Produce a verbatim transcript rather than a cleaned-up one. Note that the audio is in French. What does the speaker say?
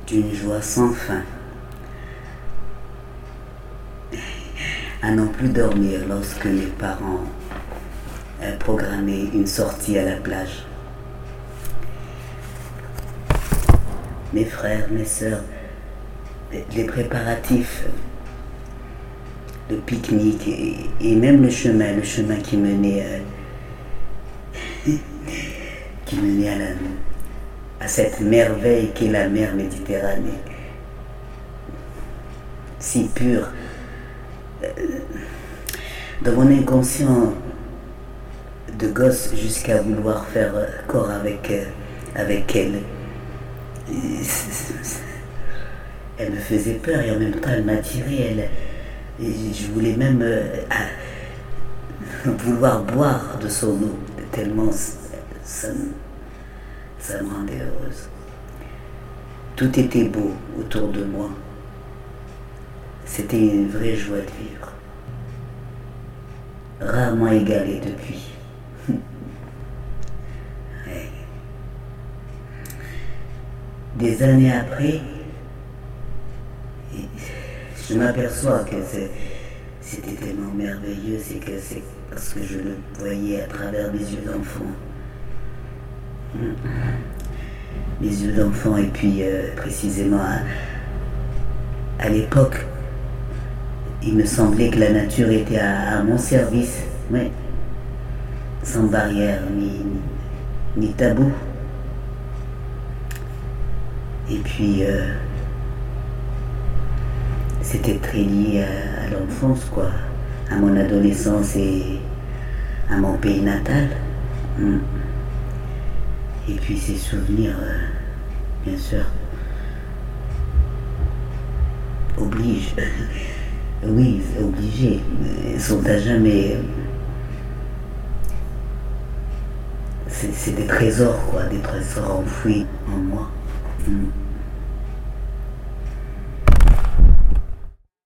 d'une joie sans fin à n'en plus dormir lorsque mes parents programmaient une sortie à la plage. Mes frères, mes sœurs, les préparatifs, le pique-nique et, et même le chemin, le chemin qui menait, euh, qui menait à, la, à cette merveille qu'est la mer Méditerranée, si pure. Dans mon inconscient de gosse jusqu'à vouloir faire corps avec, avec elle, elle me faisait peur et en même temps elle m'attirait. Elle, et je voulais même euh, vouloir boire de son eau, tellement ça, ça me rendait heureuse. Tout était beau autour de moi. C'était une vraie joie de vivre. Rarement égalée depuis. Ouais. Des années après, je m'aperçois que c'était tellement merveilleux, c'est que c'est parce que je le voyais à travers mes yeux d'enfant. Mes yeux d'enfant, et puis euh, précisément à, à l'époque, il me semblait que la nature était à, à mon service, ouais, sans barrière ni, ni tabou. Et puis, euh, c'était très lié à, à l'enfance, quoi, à mon adolescence et à mon pays natal. Mm. Et puis ces souvenirs, euh, bien sûr, obligent. Oui, c'est obligé. Ils sont à jamais. C'est, c'est des trésors, quoi, des trésors enfouis en moi. Mm.